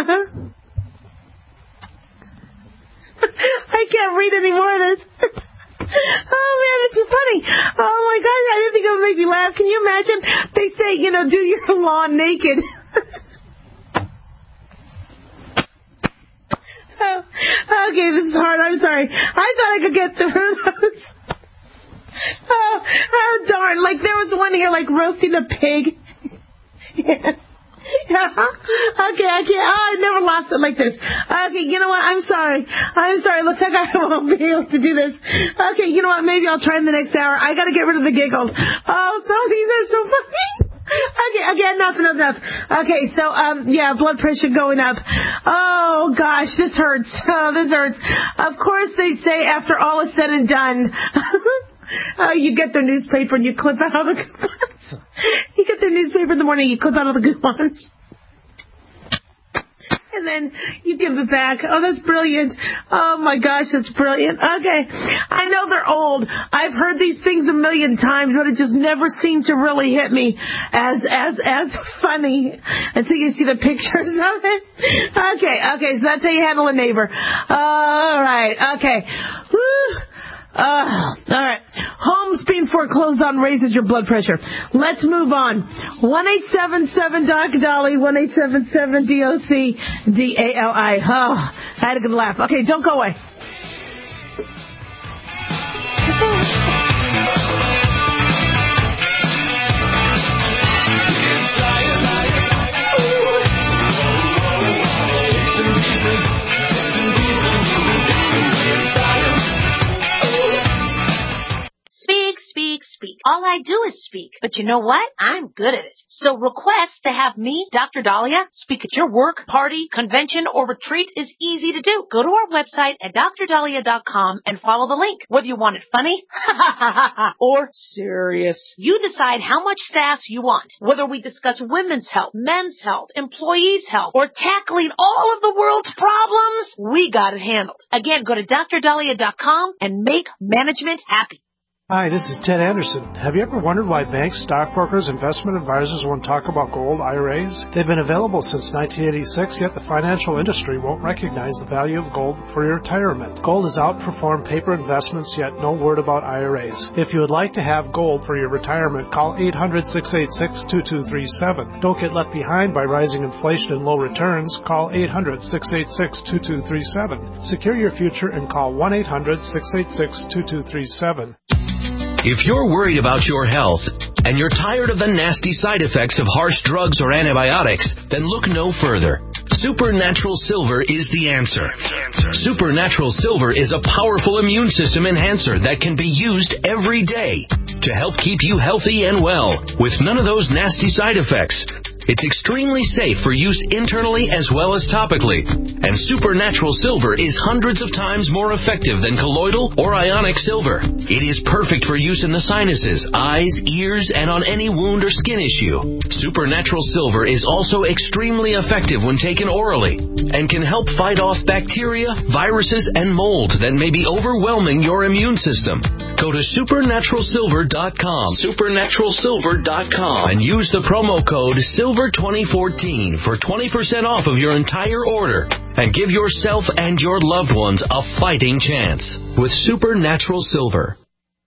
I can't read any more of this. Oh, man, it's funny. Oh, my God, I didn't think it would make me laugh. Can you imagine? They say, you know, do your lawn naked. Oh, okay, this is hard. I'm sorry. I thought I could get through those. Oh, oh, darn. Like, there was one here, like, roasting a pig. Yeah. Okay, I can't. Oh, I never lost it like this. Okay, you know what? I'm sorry. I'm sorry. Looks like I won't be able to do this. Okay, you know what? Maybe I'll try in the next hour. I got to get rid of the giggles. Oh, some of these are so funny. Okay, okay, enough, enough, enough. Okay, so, um, yeah, blood pressure going up. Oh, gosh, this hurts. Oh, this hurts. Of course, they say after all is said and done, uh, you get their newspaper and you clip out all the good ones. You get their newspaper in the morning, you clip out all the good ones. And then you give it back. Oh, that's brilliant. Oh, my gosh, that's brilliant. Okay. I know they're old. I've heard these things a million times, but it just never seemed to really hit me as as as funny until you see the pictures of it. Okay, okay, so that's how you handle a neighbor. All right, okay. Woo. Uh, all right. Homes being foreclosed on raises your blood pressure. Let's move on. one eight seven seven Doc Dolly, one eight seven seven D O C D A L I. Oh, I had a good laugh. Okay, don't go away. Speak, speak. All I do is speak. But you know what? I'm good at it. So request to have me, Doctor Dahlia, speak at your work, party, convention, or retreat is easy to do. Go to our website at dr dahlia dot com and follow the link. Whether you want it funny or serious, you decide how much sass you want. Whether we discuss women's health, men's health, employees' health, or tackling all of the world's problems, we got it handled. Again, go to dr dahlia dot com and make management happy. Hi, this is Ted Anderson. Have you ever wondered why banks, stockbrokers, investment advisors won't talk about gold I R As? They've been available since nineteen eighty-six, yet the financial industry won't recognize the value of gold for your retirement. Gold has outperformed paper investments, yet no word about I R As. If you would like to have gold for your retirement, call eight hundred, six eight six, two two three seven. Don't get left behind by rising inflation and low returns. Call eight hundred, six eight six, two two three seven. Secure your future and call one eight hundred, six eight six, two two three seven. If you're worried about your health and you're tired of the nasty side effects of harsh drugs or antibiotics, then look no further. Supernatural Silver is the answer. Supernatural Silver is a powerful immune system enhancer that can be used every day to help keep you healthy and well with none of those nasty side effects. It's extremely safe for use internally as well as topically. And Supernatural Silver is hundreds of times more effective than colloidal or ionic silver. It is perfect for use in the sinuses, eyes, ears, and on any wound or skin issue. Supernatural Silver is also extremely effective when taken orally and can help fight off bacteria, viruses, and mold that may be overwhelming your immune system. Go to supernatural silver dot com, supernatural silver dot com, and use the promo code silver twenty fourteen for twenty percent off of your entire order. And give yourself and your loved ones a fighting chance with Supernatural Silver.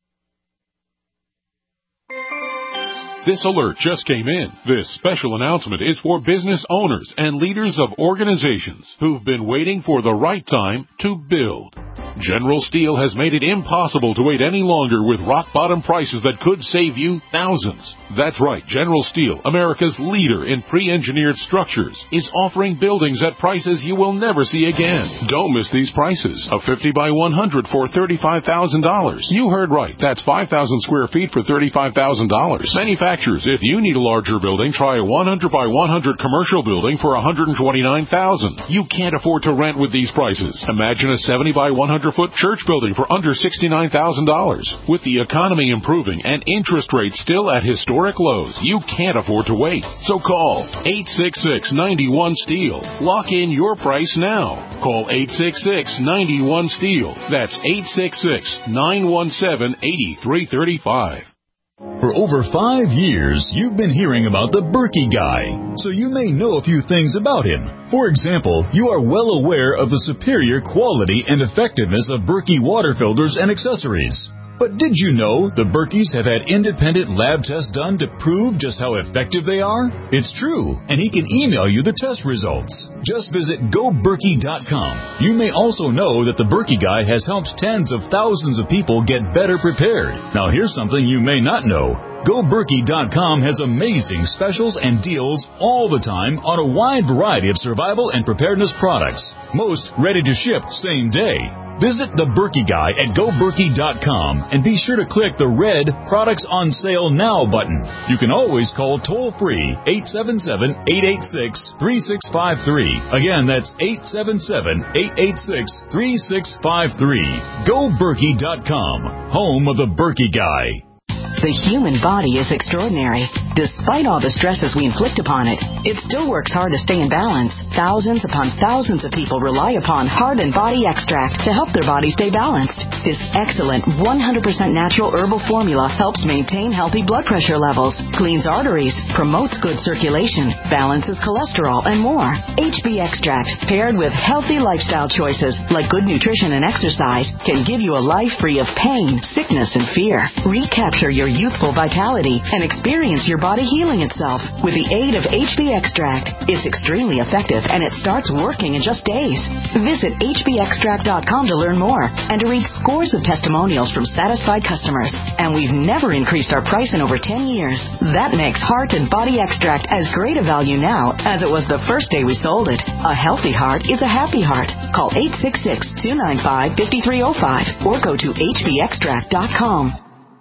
This alert just came in. This special announcement is for business owners and leaders of organizations who've been waiting for the right time to build. General Steel has made it impossible to wait any longer with rock-bottom prices that could save you thousands. That's right, General Steel, America's leader in pre-engineered structures, is offering buildings at prices you will never see again. Don't miss these prices. A fifty by one hundred for thirty-five thousand dollars. You heard right. That's five thousand square feet for thirty-five thousand dollars. Manufacturers, if you need a larger building, try a one hundred by one hundred commercial building for one hundred twenty-nine thousand dollars. You can't afford to rent with these prices. Imagine a seventy by one hundred foot church building for under sixty-nine thousand dollars. With the economy improving and interest rates still at historic lows, you can't afford to wait. So call eight six six, nine one, STEEL. Lock in your price now. Call eight six six, nine one, STEEL. That's eight six six, nine one seven, eight three three five. For over five years, you've been hearing about the Berkey Guy, so you may know a few things about him. For example, you are well aware of the superior quality and effectiveness of Berkey water filters and accessories. But did you know the Berkeys have had independent lab tests done to prove just how effective they are? It's true, and he can email you the test results. Just visit go berkey dot com. You may also know that the Berkey Guy has helped tens of thousands of people get better prepared. Now here's something you may not know. go berkey dot com has amazing specials and deals all the time on a wide variety of survival and preparedness products. Most ready to ship same day. Visit the Berkey Guy at go berkey dot com and be sure to click the red Products on Sale Now button. You can always call toll-free eight seven seven, eight eight six, three six five three. Again, that's eight seven seven, eight eight six, three six five three. go berkey dot com, home of the Berkey Guy. The human body is extraordinary. Despite all the stresses we inflict upon it, it still works hard to stay in balance. Thousands upon thousands of people rely upon Heart and Body Extract to help their body stay balanced. This excellent one hundred percent natural herbal formula helps maintain healthy blood pressure levels, cleans arteries, promotes good circulation, balances cholesterol, and more. H B Extract, paired with healthy lifestyle choices like good nutrition and exercise, can give you a life free of pain, sickness, and fear. Recapture your youthful vitality and experience your body healing itself with the aid of H B Extract. It's extremely effective and it starts working in just days. Visit H B extract dot com to learn more and to read scores of testimonials from satisfied customers. And we've never increased our price in over ten years. That makes Heart and Body Extract as great a value now as it was the first day we sold it. A healthy heart is a happy heart. Call eight six six, two nine five, five three zero five or go to H B extract dot com.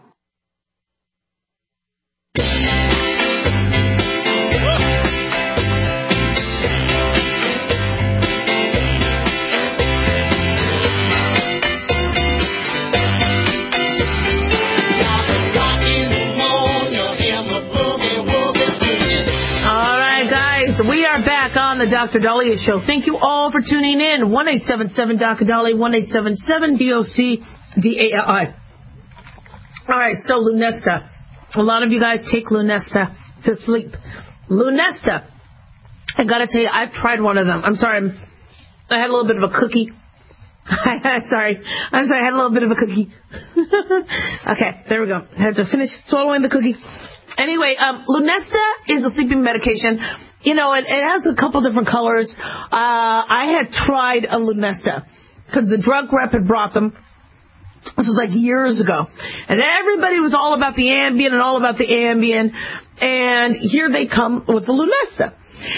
We are back on the Doctor Dahlia Show. Thank you all for tuning in. one eight seven seven D O C Dahlia, one eight seven seven D O C D A L I. All right, so Lunesta. A lot of you guys take Lunesta to sleep. Lunesta. I got to tell you, I've tried one of them. I'm sorry. I'm, I had a little bit of a cookie. sorry. I'm sorry. I had a little bit of a cookie. Okay, there we go. I had to finish swallowing the cookie. Anyway, um, Lunesta is a sleeping medication. You know, it, it has a couple different colors. Uh, I had tried a Lunesta because the drug rep had brought them. This was like years ago. And everybody was all about the Ambien and all about the Ambien. And here they come with the Lunesta.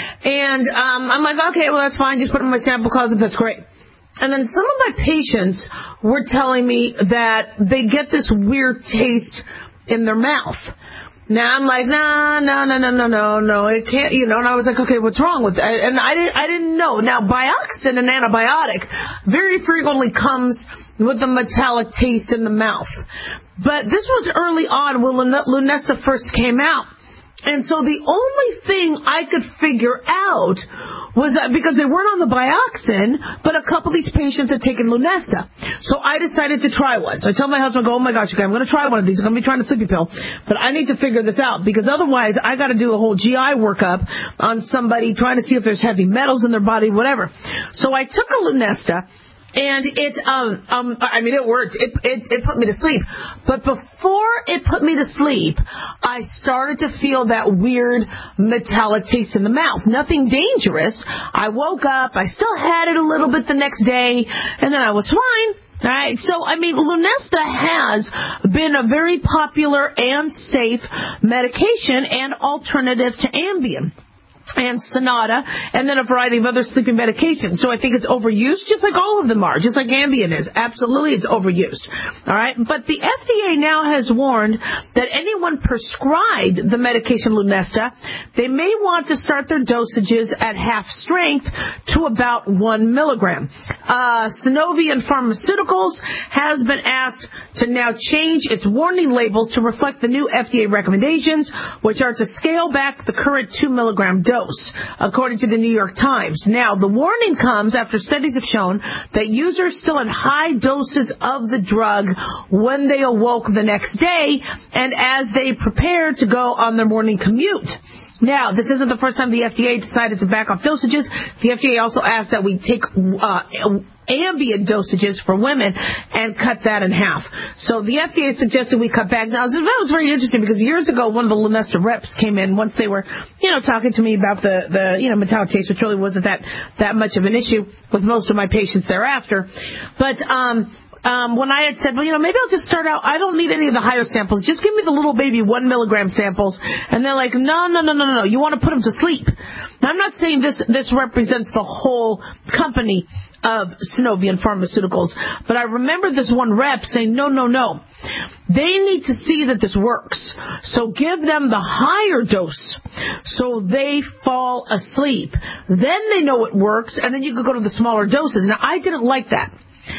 And um, I'm like, okay, well, that's fine. Just put it in my sample closet. That's great. And then some of my patients were telling me that they get this weird taste in their mouth. Now I'm like, no, no, no, no, no, no, no, it can't, you know, and I was like, okay, what's wrong with that? And I didn't, I didn't know. Now, Bioxin, an antibiotic, very frequently comes with a metallic taste in the mouth. But this was early on when Lunesta first came out. And so the only thing I could figure out was that because they weren't on the Bioxin, but a couple of these patients had taken Lunesta. So I decided to try one. So I told my husband, go, oh my gosh, okay, I'm going to try one of these. I'm going to be trying a sleepy pill. But I need to figure this out because otherwise I got to do a whole G I workup on somebody trying to see if there's heavy metals in their body, whatever. So I took a Lunesta. And it, um, um, I mean, it worked. It, it, it put me to sleep. But before it put me to sleep, I started to feel that weird metallic taste in the mouth. Nothing dangerous. I woke up. I still had it a little bit the next day. And then I was fine. All right. So, I mean, Lunesta has been a very popular and safe medication and alternative to Ambien and Sonata, and then a variety of other sleeping medications. So I think it's overused, just like all of them are, just like Ambien is. Absolutely, it's overused. All right? But the F D A now has warned that anyone prescribed the medication Lunesta, they may want to start their dosages at half strength to about one milligram. Uh, Synovian Pharmaceuticals has been asked to now change its warning labels to reflect the new F D A recommendations, which are to scale back the current two milligram dose. According to the New York Times. Now, the warning comes after studies have shown that users still had high doses of the drug when they awoke the next day and as they prepared to go on their morning commute. Now, this isn't the first time the F D A decided to back off dosages. The F D A also asked that we take uh, Ambien dosages for women and cut that in half. So the F D A suggested we cut back. Now, that was very interesting because years ago, one of the Lunesta reps came in once they were, you know, talking to me about the, the you know, metallic taste, which really wasn't that, that much of an issue with most of my patients thereafter. But, um, Um, when I had said, well, you know, maybe I'll just start out, I don't need any of the higher samples. Just give me the little baby one milligram samples. And they're like, no, no, no, no, no, no. You want to put them to sleep. Now, I'm not saying this, this represents the whole company of Synovian Pharmaceuticals, but I remember this one rep saying, no, no, no. They need to see that this works. So give them the higher dose so they fall asleep. Then they know it works, and then you could go to the smaller doses. Now, I didn't like that.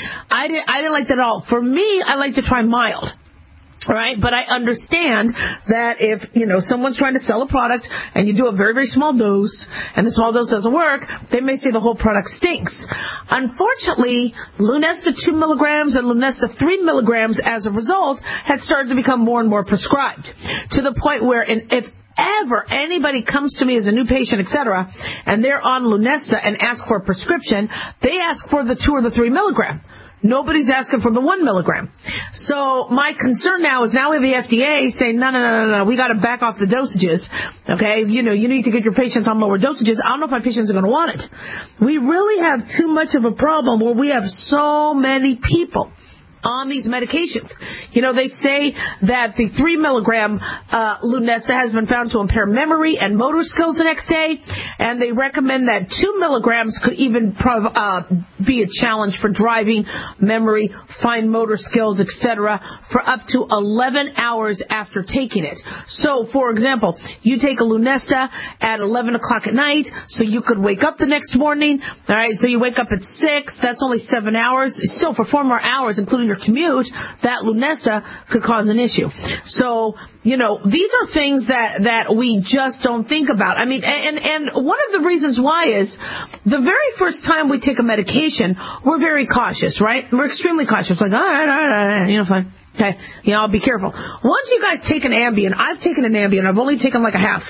I didn't, I didn't like that at all. For me, I like to try mild. All right, but I understand that if, you know, someone's trying to sell a product and you do a very, very small dose and the small dose doesn't work, they may say the whole product stinks. Unfortunately, Lunesta two milligrams and Lunesta three milligrams as a result had started to become more and more prescribed to the point where in, if ever anybody comes to me as a new patient, et cetera, and they're on Lunesta and ask for a prescription, they ask for the two or the three milligram. Nobody's asking for the one milligram. So my concern now is now we have the F D A saying, no, no, no, no, no, we got to back off the dosages. Okay, you know, you need to get your patients on lower dosages. I don't know if my patients are going to want it. We really have too much of a problem where we have so many people on these medications. You know, they say that the three milligram uh, Lunesta has been found to impair memory and motor skills the next day, and they recommend that two milligrams could even prov- uh, be a challenge for driving, memory, fine motor skills, et cetera, for up to eleven hours after taking it. So, for example, you take a Lunesta at eleven o'clock at night, so you could wake up the next morning. All right, so you wake up at six. That's only seven hours. Still, for four more hours, including your commute, that Lunesta could cause an issue. So, you know, these are things that, that we just don't think about. I mean, and, and one of the reasons why is the very first time we take a medication, we're very cautious, right? We're extremely cautious. Like, all right, all right, all right, you know, fine. Okay, you know, be careful. Once you guys take an Ambien, I've taken an Ambien. I've only taken like a half.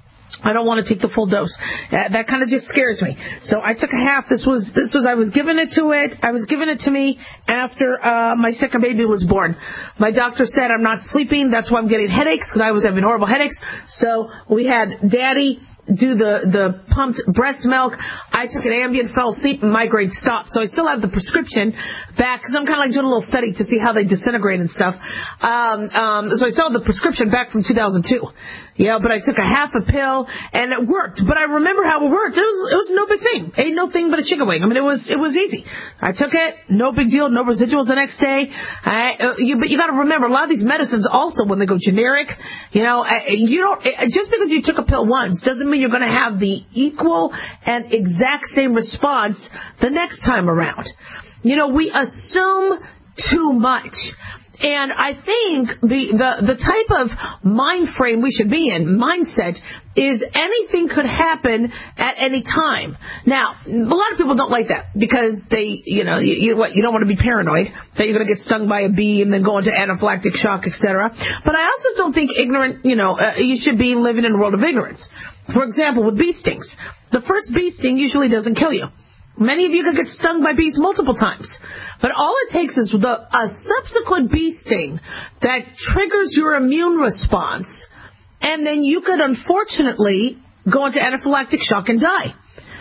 I don't want to take the full dose. Uh, that kind of just scares me. So I took a half. This was this was I was giving it to it. I was giving it to me after uh, my second baby was born. My doctor said I'm not sleeping. That's why I'm getting headaches, because I was having horrible headaches. So we had Daddy do the, the pumped breast milk. I took an Ambien, fell asleep, and migraine stopped. So I still have the prescription back, because I'm kind of like doing a little study to see how they disintegrate and stuff. Um, um, so I still have the prescription back from two thousand two. Yeah, but I took a half a pill, and it worked. But I remember how it worked. It was it was no big thing. Ain't no thing but a chicken wing. I mean, it was it was easy. I took it, no big deal, no residuals the next day. I, uh, you, but you got to remember, a lot of these medicines also, when they go generic, you know, you don't just because you took a pill once doesn't mean you're going to have the equal and exact same response the next time around. You know, we assume too much. And I think the, the, the type of mind frame we should be in, mindset, is anything could happen at any time. Now, a lot of people don't like that because they, you know, you, you, what, you don't want to be paranoid that you're going to get stung by a bee and then go into anaphylactic shock, et cetera. But I also don't think ignorant, you know, uh, you should be living in a world of ignorance. For example, with bee stings, the first bee sting usually doesn't kill you. Many of you could get stung by bees multiple times. But all it takes is the, a subsequent bee sting that triggers your immune response, and then you could unfortunately go into anaphylactic shock and die.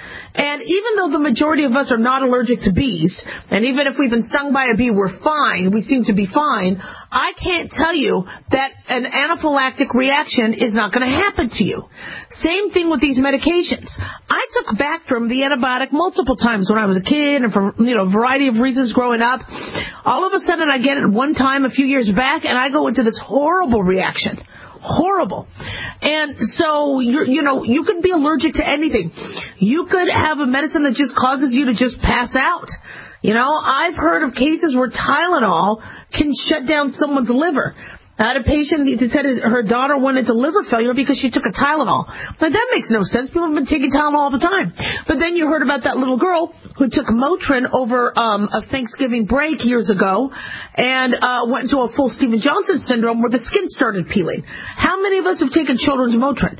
And even though the majority of us are not allergic to bees, and even if we've been stung by a bee, we're fine, we seem to be fine, I can't tell you that an anaphylactic reaction is not going to happen to you. Same thing with these medications. I took Bactrim, the antibiotic, multiple times when I was a kid and for, you know, a variety of reasons growing up. All of a sudden I get it one time a few years back, and I go into this horrible reaction. Horrible. And so, you're, you know, you could be allergic to anything. You could have a medicine that just causes you to just pass out. You know, I've heard of cases where Tylenol can shut down someone's liver. I had a patient that said her daughter went into liver failure because she took a Tylenol. Now, that makes no sense. People have been taking Tylenol all the time. But then you heard about that little girl who took Motrin over um, a Thanksgiving break years ago and uh, went into a full Steven Johnson syndrome where the skin started peeling. How many of us have taken children's Motrin?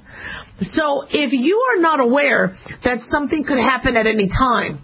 So if you are not aware that something could happen at any time,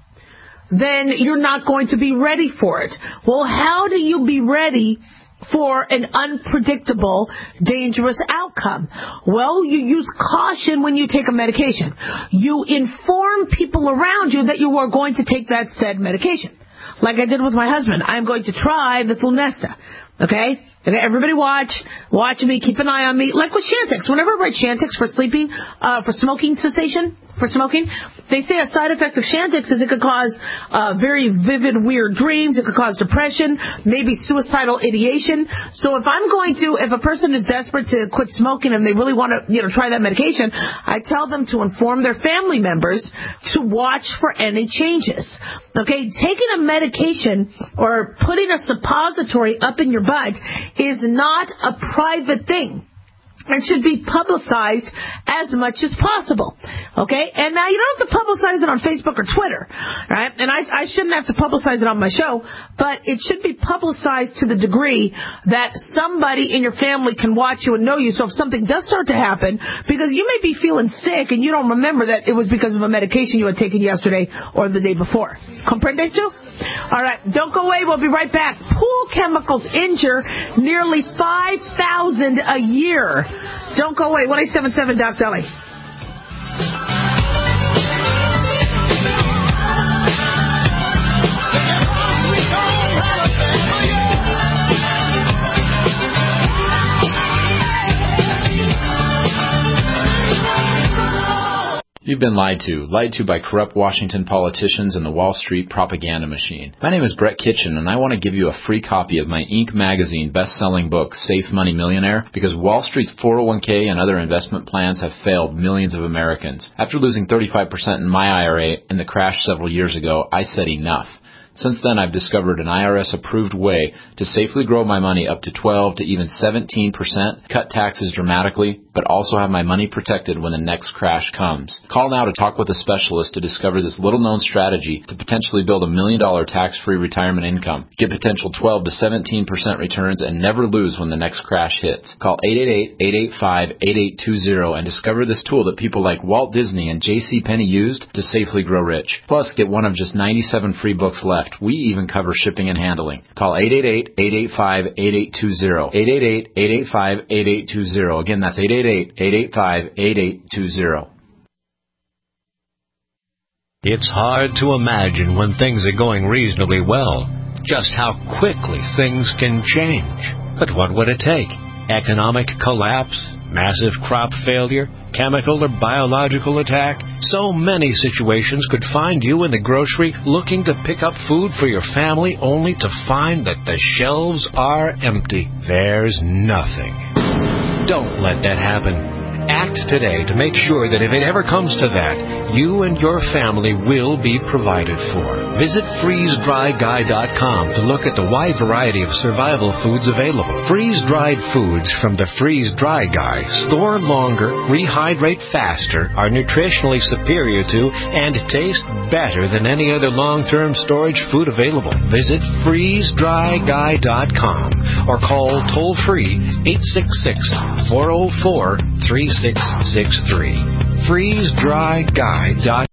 then you're not going to be ready for it. Well, how do you be ready for an unpredictable, dangerous outcome? Well, you use caution when you take a medication. You inform people around you that you are going to take that said medication. Like I did with my husband. I'm going to try this Lunesta. Okay? Okay, everybody watch. Watch me. Keep an eye on me. Like with Chantix. Whenever I write Chantix for sleeping, uh, for smoking cessation, for smoking, they say a side effect of Chantix is it could cause uh, very vivid, weird dreams. It could cause depression, maybe suicidal ideation. So if I'm going to, if a person is desperate to quit smoking and they really want to, you know, try that medication, I tell them to inform their family members to watch for any changes. Okay? Taking a medication or putting a suppository up in your butt is not a private thing. It should be publicized as much as possible. Okay? And now you don't have to publicize it on Facebook or Twitter. Right? And I, I shouldn't have to publicize it on my show, but it should be publicized to the degree that somebody in your family can watch you and know you. So if something does start to happen, because you may be feeling sick and you don't remember that it was because of a medication you had taken yesterday or the day before. Comprendes tú? All right, don't go away. We'll be right back. Pool chemicals injure nearly five thousand a year. Don't go away. one eight seven seven Doc Dolly. You've been lied to. Lied to by corrupt Washington politicians and the Wall Street propaganda machine. My name is Brett Kitchen, and I want to give you a free copy of my Inc magazine best-selling book, Safe Money Millionaire, because Wall Street's four oh one k and other investment plans have failed millions of Americans. After losing thirty-five percent in my I R A in the crash several years ago, I said enough. Since then, I've discovered an I R S-approved way to safely grow my money up to twelve to even seventeen percent, cut taxes dramatically, but also have my money protected when the next crash comes. Call now to talk with a specialist to discover this little-known strategy to potentially build a million-dollar tax-free retirement income. Get potential twelve to seventeen percent returns and never lose when the next crash hits. Call eight eight eight, eight eight five, eight eight two zero and discover this tool that people like Walt Disney and J C Penney used to safely grow rich. Plus, get one of just ninety-seven free books left. We even cover shipping and handling. Call eight eight eight, eight eight five, eight eight two zero. eight eight eight, eight eight five, eight eight two zero. Again, that's eight eight eight, eight eight five, eight eight two zero. It's hard to imagine when things are going reasonably well just how quickly things can change. But what would it take? Economic collapse? Massive crop failure? Chemical or biological attack? So many situations could find you in the grocery looking to pick up food for your family only to find that the shelves are empty. There's nothing. Don't let that happen. Act today to make sure that if it ever comes to that, you and your family will be provided for. Visit freeze dry guy dot com to look at the wide variety of survival foods available. Freeze-dried foods from the Freeze Dry Guy store longer, rehydrate faster, are nutritionally superior to, and taste better than any other long-term storage food available. Visit freeze dry guy dot com or call toll-free eight six six, four oh four, three six six three. freeze dry guy dot com